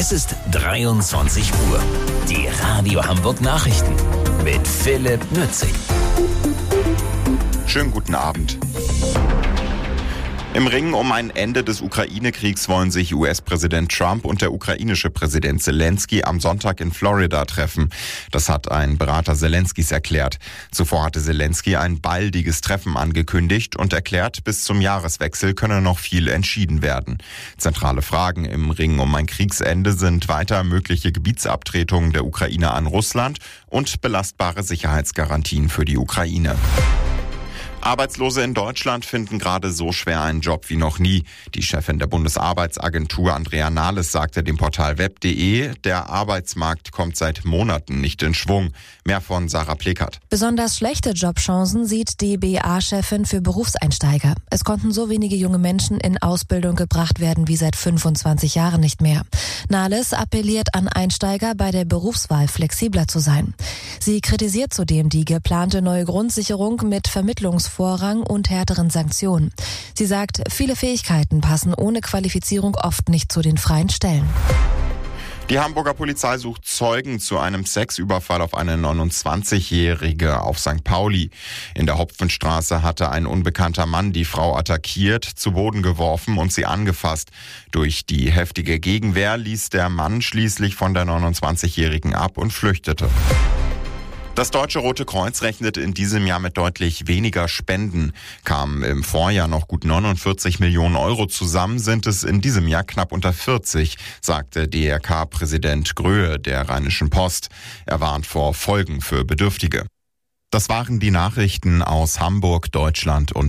Es ist 23 Uhr. Die Radio Hamburg Nachrichten mit Philipp Nützig. Schönen guten Abend. Im Ringen um ein Ende des Ukraine-Kriegs wollen sich US-Präsident Trump und der ukrainische Präsident Zelensky am Sonntag in Florida treffen. Das hat ein Berater Zelenskys erklärt. Zuvor hatte Zelensky ein baldiges Treffen angekündigt und erklärt, bis zum Jahreswechsel könne noch viel entschieden werden. Zentrale Fragen im Ringen um ein Kriegsende sind weiter mögliche Gebietsabtretungen der Ukraine an Russland und belastbare Sicherheitsgarantien für die Ukraine. Arbeitslose in Deutschland finden gerade so schwer einen Job wie noch nie. Die Chefin der Bundesarbeitsagentur Andrea Nahles sagte dem Portal web.de, der Arbeitsmarkt kommt seit Monaten nicht in Schwung. Mehr von Sarah Plekert. Besonders schlechte Jobchancen sieht die BA-Chefin für Berufseinsteiger. Es konnten so wenige junge Menschen in Ausbildung gebracht werden wie seit 25 Jahren nicht mehr. Nahles appelliert an Einsteiger, bei der Berufswahl flexibler zu sein. Sie kritisiert zudem die geplante neue Grundsicherung mit Vermittlungsvorrang und härteren Sanktionen. Sie sagt, viele Fähigkeiten passen ohne Qualifizierung oft nicht zu den freien Stellen. Die Hamburger Polizei sucht Zeugen zu einem Sexüberfall auf eine 29-Jährige auf St. Pauli. In der Hopfenstraße hatte ein unbekannter Mann die Frau attackiert, zu Boden geworfen und sie angefasst. Durch die heftige Gegenwehr ließ der Mann schließlich von der 29-Jährigen ab und flüchtete. Das Deutsche Rote Kreuz rechnet in diesem Jahr mit deutlich weniger Spenden. Kamen im Vorjahr noch gut 49 Millionen Euro zusammen, sind es in diesem Jahr knapp unter 40, sagte DRK-Präsident Gröhe der Rheinischen Post. Er warnt vor Folgen für Bedürftige. Das waren die Nachrichten aus Hamburg, Deutschland und